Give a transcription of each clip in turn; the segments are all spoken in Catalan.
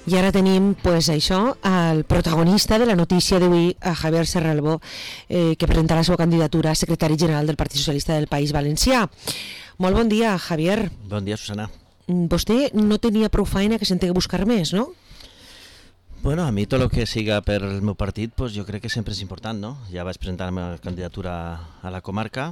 I ara tenim, pues, això, el protagonista de la notícia d'avui, a Javier Serralbó, que presentarà la seva candidatura a secretari general del Partit Socialista del País Valencià. Molt bon dia, Javier. Bon dia, Susana. Vostè no tenia prou feina que s'entengui a buscar més, no? Bueno, a mi tot el que siga per el meu partit, pues, jo crec que sempre és important, no? Ja vaig presentar la meva candidatura a la comarca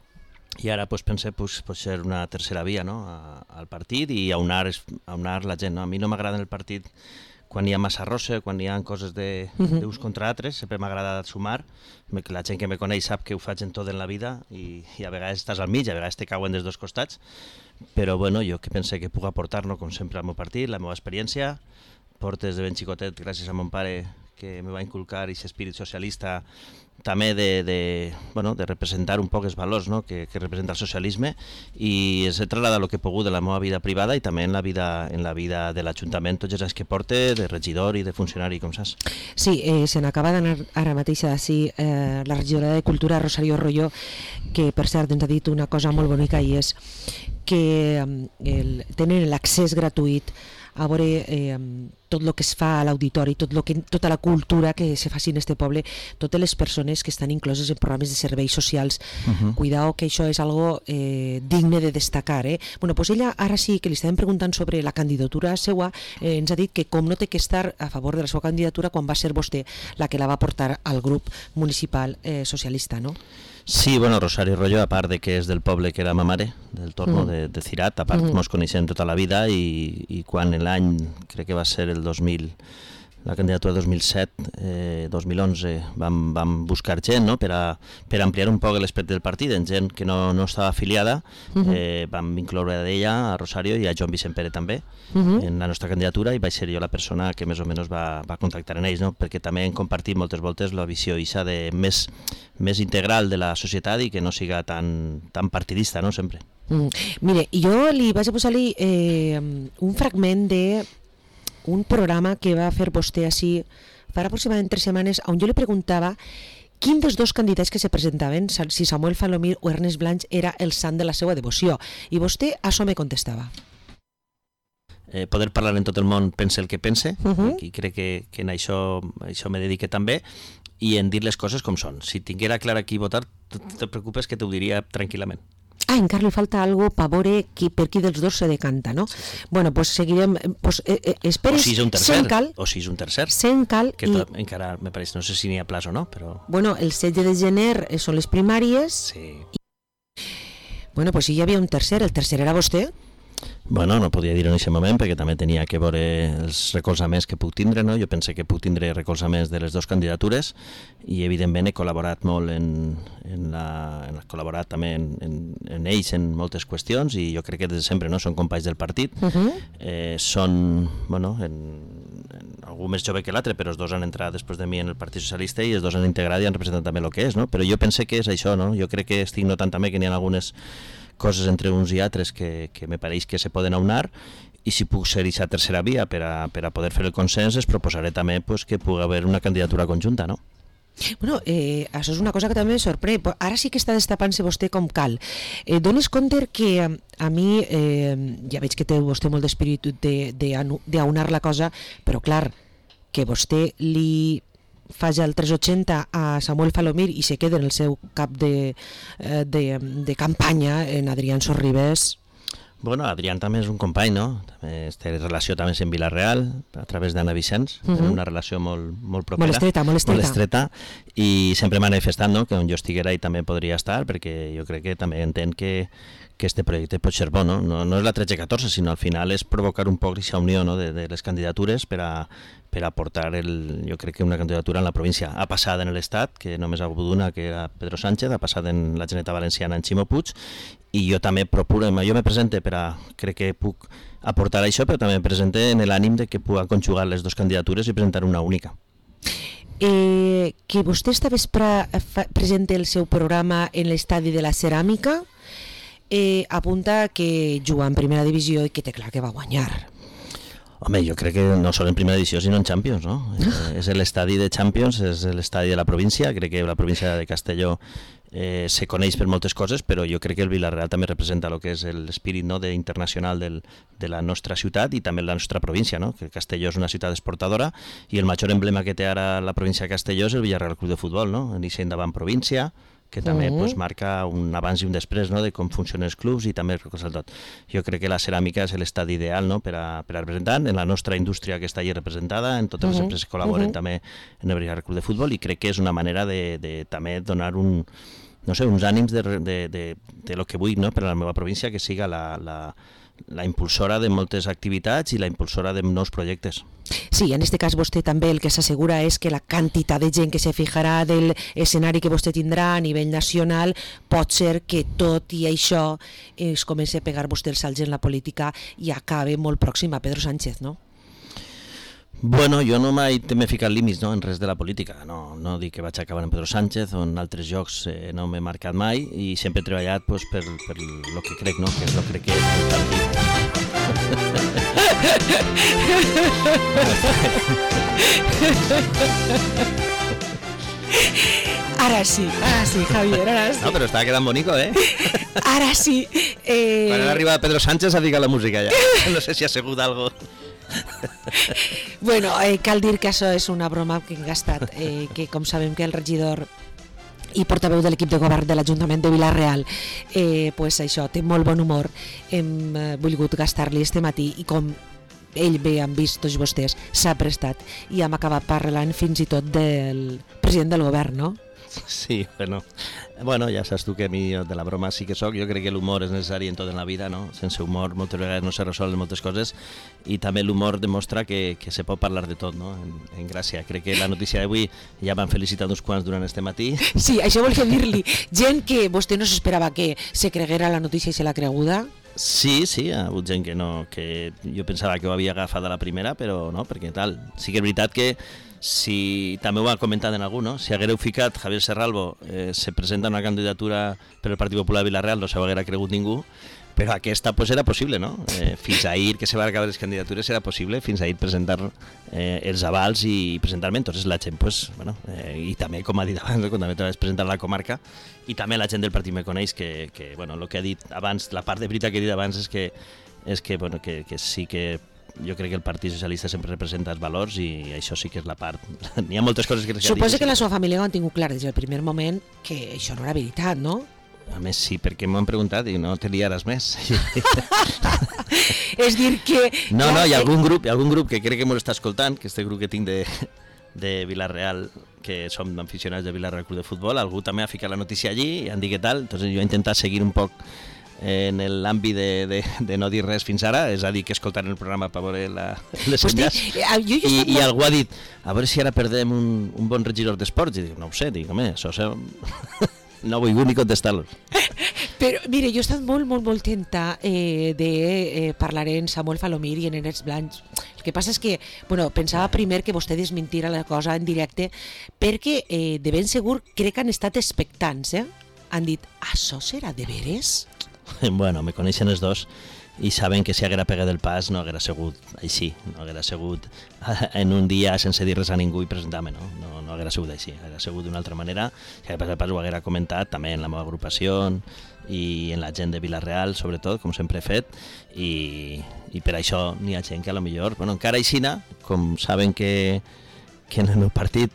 i ara pues, pensé pues, ser una tercera via, no? Al partit i aunar la gent, no? A mi no m'agrada en el partit quan hi ha massa rossa, quan hi ha coses d'uns contra altres, sempre m'agrada sumar. La gent que me coneix sap que ho faig en tot en la vida i a vegades estàs al mig, a vegades te cauen dels dos costats, però bueno, jo que pensé que puc aportar, no, com sempre, al meu partit, la meva experiència. Portes de ben xicotet, gràcies a mon pare, que me va inculcar aquest espírit socialista, també de representar un poc els valors, no? que representa el socialisme, i he trasladat el que he pogut de la meva vida privada i també en la vida de l'Ajuntament, tots els anys que porte, de regidor i de funcionari, com saps. Sí, se n'acaba d'anar ara mateix d'ací la regidora de Cultura, Rosario Arroyo, que per cert ens ha dit una cosa molt bonica, i és que tenen l'accés gratuït a veure tot el que es fa a l'auditori, tota la cultura que se faci en este poble, totes les persones que estan incloses en programes de serveis socials. Cuidao, que això és algo digne de destacar. Bueno, pues ella ara sí que li estàvem preguntant sobre la candidatura seva, ens ha dit que com no té que estar a favor de la seva candidatura quan va ser vostè la que la va portar al grup municipal socialista, no? Sí, bueno, Rosario Arroyo, a part de que és del poble que era ma mare, del Torno, de Cirat, a part mos coneixem tota la vida i quan l'any, crec que va ser el 2000, la candidatura 2007, 2011, vam buscar gent, no? per ampliar un poc l'esperit del partit, en gent que no estava afiliada, vam incloure d'ella a Rosario i a Joan Vicent Pere també en la nostra candidatura, i vaig ser jo la persona que més o menys va contactar en ells, no? Perquè també hem compartit moltes voltes la visió ixa de més integral de la societat i que no siga tan partidista, no? Sempre. Mire, jo li vaig a posar-li un fragment de un programa que va fer vostè així farà aproximadament 3 setmanes, on jo li preguntava quin dels dos candidats que se presentaven, si Samuel Falomir o Ernest Blanch, era el sant de la seva devoció, i vostè a això me contestava. Poder parlar en tot el món pense el que pense, i crec que en això me dedique també, i en dir les coses com són. Si tinguera clar qui votar, no te preocupes que t'ho diria tranquil·lament. Encara li falta algo per veure per qui dels dos se decanta, no? Sí. Bueno, pues seguirem... Esperes, o si és un tercer, que encara me pareix, no sé si n'hi ha plaç o no, però... Bueno, el 16 de gener són les primàries. Sí. Bueno, pues si hi havia un tercer, el tercer era vostè? Bueno, no podia dir en aquest moment perquè també tenia que veure els recolzaments que puc tindre, no? Jo pense que puc tindre recolzaments de les dues candidatures i evidentment he col·laborat molt col·laborat també en ells en moltes qüestions i jo crec que des de sempre, no? Són companys del partit, són, bueno, algú més jove que l'altre, però els dos han entrat després de mi en el Partit Socialista i els dos han integrat i han representat també el que és, no? Però jo pense que és això, no? Jo crec que estic notant també que n'hi ha algunes coses entre uns i altres que me pareix que se poden aunar, i si puc ser aquesta tercera via per a poder fer el consens, es proposaré també pues, que pugui haver una candidatura conjunta, no? Bueno, això és una cosa que també me sorprèn. Ara sí que està destapant-se vostè com cal. Dones compte que a mi, ja veig que té vostè molt d'espírit d'aunar la cosa, però clar, que vostè li faci el 380 a Samuel Falomir i se queda en el seu cap de campanya en Adrián Sorribes. Bueno, Adrián també és un company, no? També té relació també en Vila-real, a través d'Anna Vicenç, tenen una relació molt propera. Molt estreta, i sempre manifestant, no?, que on jo estiguera i també podria estar, perquè jo crec que també entenc que este projecte pot ser bo, no? No és la 13-14, sinó al final és provocar un poc aquesta unió, no?, de les candidatures per a portar, jo crec que una candidatura en la província. Ha passat en l'Estat, que només ha hagut una, que era Pedro Sánchez, ha passat en la Generalitat Valenciana en Ximo Puig, i jo també procuro, jo me presente crec que puc aportar això, però també me presente en l'ànim de que pugui conjugar les dues candidatures i presentar una única. Que vostè esta vespre presente el seu programa en l'estadi de la Ceràmica, apunta que juga en primera divisió i que té clar que va guanyar. Home, jo crec que no sol en primera edició sinó en Champions, no? És l'estadi de Champions, és l'estadi de la província, crec que la província de Castelló se coneix per moltes coses, però jo crec que el Vila-real també representa el que és l'espírit, no, internacional de la nostra ciutat i també la nostra província, no? Que Castelló és una ciutat exportadora i el major emblema que té ara la província de Castelló és el Villarreal Club de Futbol, no? Iniciar endavant província, que també pues, marca un abans i un després, no, de com funcionen els clubs i també recolza tot. Jo crec que la ceràmica és l'estat ideal, no, per a representar en la nostra indústria que està allà representada, en totes les empreses que col·laboren també en el Villarreal Club de Futbol, i crec que és una manera de també donar uns ànims de lo que vull, no, per a la meva província, que siga la impulsora de moltes activitats i la impulsora de nous projectes. Sí, en aquest cas vostè també el que s'assegura és que la quantitat de gent que se fijarà del escenari que vostè tindrà a nivell nacional pot ser que tot i això es comenci a pegar vostè els salts en la política i acabe molt pròxim a Pedro Sánchez, no? Bueno, jo no mai m'he ficat límits, no, en res de la política, no dic que vaig acabar en Pedro Sánchez o en altres llocs, no m'he marcat mai i sempre he treballat pues, per lo que crec, no, que és lo que crec que és el partit. Ara sí, Javier, ara sí. No, però estava quedant bonico, Ara sí. Quan ha arribat Pedro Sánchez ha ficat la música ja. No sé si ha segut algo. Bueno, cal dir que això és una broma que hem gastat, que com sabem que el regidor i portaveu de l'equip de govern de l'Ajuntament de Vila-real pues això, té molt bon humor, hem volgut gastar-li este matí i com ell bé han vist tots vostès, s'ha prestat i hem acabat parlant fins i tot del president del govern, no? Sí, bueno, ja saps tu que a mi de la broma sí que soc, jo crec que l'humor és necessari en tot en la vida, no? Sense humor moltes vegades no se resolen moltes coses i també l'humor demostra que se pot parlar de tot, no? En gràcia. Crec que la notícia d'avui ja m'han felicitat uns quants durant este matí. Sí, això volia dir-li. Gent que vostè no s'esperava que se creguera la notícia i se l'ha creguda? Sí, ha hagut gent que jo pensava que ho havia agafat a la primera, però no, perquè tal. Sí que és veritat que si també ho ha comentat en algú, no? Si haguéreu ficat Javier Serralbo se presenta una candidatura per el Partit Popular de Vila-real, no s'ho haguera cregut ningú, però aquesta pues, era possible, no? Fins ahir que se van acabar les candidatures era possible, fins ahir presentar els avals i presentar-me, entonces la gent, pues, bueno, i també, com ha dit abans, quan també vas presentar a la comarca, i també la gent del partit me coneix que bueno, el que ha dit abans, la part de veritat que he dit abans és que, bueno, que sí que jo crec que el Partit Socialista sempre representa els valors i això sí que és la part. N'hi ha moltes coses que... Suposo que la seva família ho han tingut clar des del primer moment que això no era veritat, no? A més sí, perquè m'ho han preguntat i no te liaràs més. És dir que... No, hi ha algun grup que crec que m'ho està escoltant, que este grup que tinc de Vila-real, que som aficionats de Vila-real Club de Futbol, algú també ha ficat la notícia allí i han dit què tal, entonces jo he intentat seguir un poc en l'àmbit de no dir res fins ara, és a dir, que escoltant el programa per veure les enllaç. I algú ha dit, a veure si ara perdem un bon regidor d'esports, i dic, no ho sé, dic, home, això no he volgut ni contestar-los. Però, mire, jo he estat molt tenta de parlar en Samuel Falomir i en Enes Blancs. El que passa és que, bueno, pensava primer que vostè desmentira la cosa en directe, perquè de ben segur crec que han estat expectants, Han dit, això serà de veres? Bueno, me coneixen els dos i saben que si haguera pegat el pas no haguera sigut així, no haguera sigut en un dia sense dir res a ningú i presentar-me, no haguera sigut així, haguera sigut d'una altra manera, si haguera passat el pas ho haguera comentat també en la meva agrupació i en la gent de Vila-real, sobretot, com sempre he fet, i per això n'hi ha gent que a lo millor, bueno, encara aixina, com saben que en el meu partit,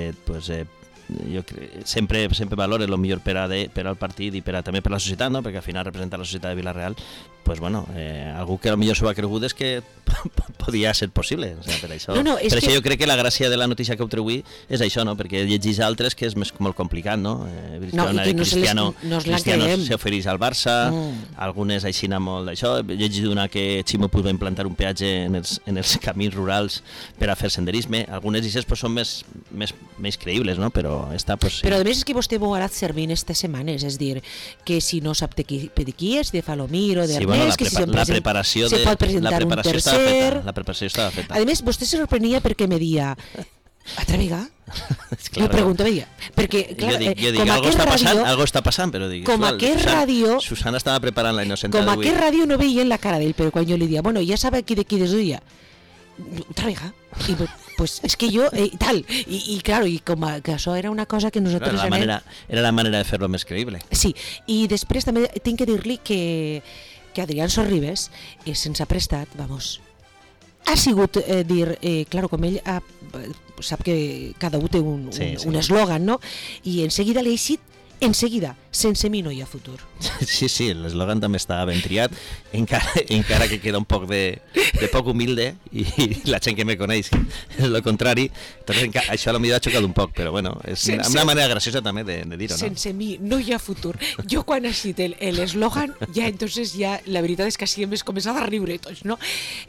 jo sempre valoro el millor per al partit i també per la societat, no? Perquè al final representa la societat de Vila-real, pues bueno, algú que potser s'ho ha cregut és que podia ser possible, o sigui, per això jo crec que la gràcia de la notícia que heu tregut és això, no? Perquè llegís altres que és molt complicat, no? Cristiano s'ofereix al Barça, algunes aixina molt d'això, he llegit una que Ximo Puig va implantar un peatge en els camins rurals per a fer senderisme, algunes d'aquestes són més creïbles, no? Però a més és que vostè ho ha anat servint aquestes setmanes, és dir, que si no sap de qui és, de Falomir o d'Ernest, que si se pot presentar un tercer... La preparació estava feta. A més, vostè se sorprenia perquè me dia Atrevega? Me pregunto, veia, perquè, clar, jo dic, algo està passant, però dic, com aquest ràdio... Susana estava preparant la innocenta d'avui. Com aquest ràdio no veia en la cara d'ell, però quan jo li dia, bueno, ja sabe aquí de qui desuia. otra vegada. I pues és que jo, tal, i claro, i com que això era una cosa que nosaltres... Era la manera de fer-lo més creïble. Sí, i després també tinc que dir-li que Adrián Sorribes se'ns ha prestat, vamos, ha sigut claro, com ell sap que cada un té un eslògan, no? I en seguida l'he eixit, sense mi no hi ha futur. Sí, l'eslògan també està ben triat, encara que queda un poc de poc humilde, i la gent que me coneix és el contrari, entonces això potser ha xocat un poc, però bueno, és una manera graciosa també de dir-ho, no? Sense mi no hi ha futur. Jo quan he eixit l'eslògan, entonces la veritat és que sí hem començat a riure tots, no?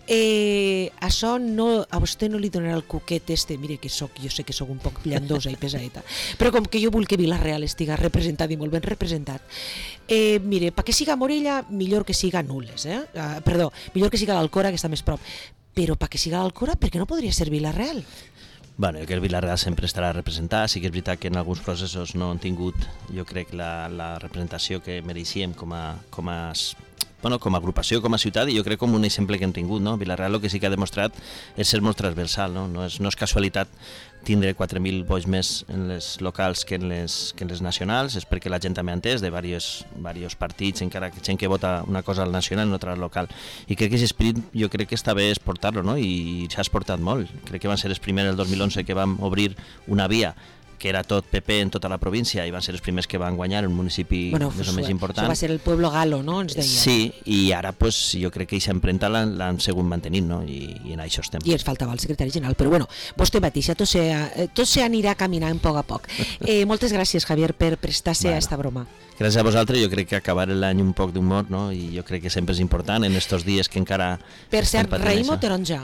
Això a vostè no li donarà el cuquet mire que jo sé que soc un poc llandosa i pesadeta, però com que jo vull que Vila-real estiga representat i molt ben representat, mire, perquè siga Morella, millor que siga Nules, perdó, millor que siga l'Alcora, que està més prop, però perquè siga l'Alcora, per què no podria ser Vila-real? Bueno, que el Vila-real sempre estarà representat, sí que és veritat que en alguns processos no han tingut, jo crec, la representació que mereixíem com a agrupació, com a ciutat, i jo crec com un exemple que hem tingut, no? Vila-real el que sí que ha demostrat és ser molt transversal, no? No és casualitat tindre 4.000 vots més en les locals que en les nacionals, és perquè la gent també ha entès de diversos partits, encara que gent que vota una cosa al nacional i una altra al local. I crec que aquest esperit jo crec que està bé exportar-lo, no? I s'ha exportat molt. Crec que van ser els primers el 2011 que vam obrir una via que era tot PP en tota la província, i van ser els primers que van guanyar un municipi més o menys important. Això va ser el Pueblo Galo, no? Ens deia. Sí, i ara pues, jo crec que aquesta empremta l'han segut mantenint, no? I en això estem. I ens faltava el secretari general, però bueno, vostè mateixa, tot se anirà caminant a poc a poc. Moltes gràcies, Javier, per prestar-se a esta broma. Gràcies a vosaltres, jo crec que acabar l'any un poc d'humor, no? I jo crec que sempre és important en estos dies que encara... Per cert, raïm o taronja?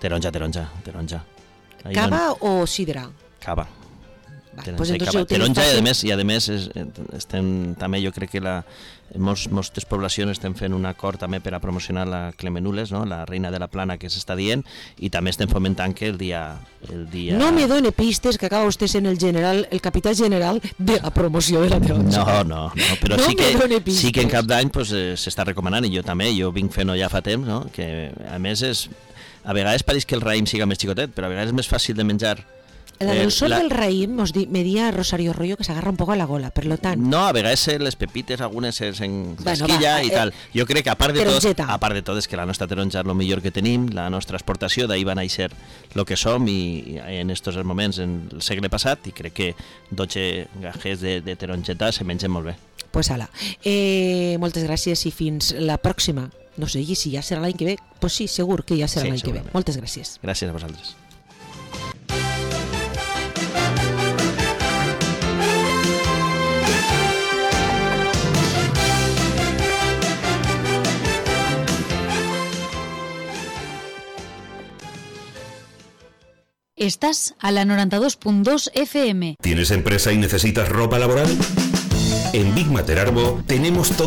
Taronja. Cava o sidra? Cava. Pues taronja, i a més estem també, jo crec que moltes poblacions estem fent un acord també per a promocionar la Clemenules, no? La reina de la plana que s'està dient, i també estem fomentant que el dia... No me done pistes que acaba vostè sent el capità general de la promoció de la taronja. No, però no sí que en cap d'any pues, s'està recomanant, i jo també, jo vinc fent-ho ja fa temps, no? Que a més a vegades pareix que el raïm siga més xicotet, però a vegades és més fàcil de menjar. El sol del raïm me dia Rosario Rollo que s'agarra un poc a la gola, per lo tant... No, a vegades les pepites, algunes s'esquilla i tal. Jo crec que a part de tot és que la nostra taronja és el millor que tenim, la nostra exportació, d'ahir va néixer el que som, i en estos moments, en el segle passat, i crec que 12 gajers de taronjeta se mengen molt bé. Pues ala, moltes gràcies i fins la pròxima. No sé, i si ja serà l'any que ve, pues sí, segur que ja serà l'any que ve. Moltes gràcies. Gràcies a vosaltres. Estás a la 92.2 FM. ¿Tienes empresa y necesitas ropa laboral? En Big Mater Arbo tenemos todo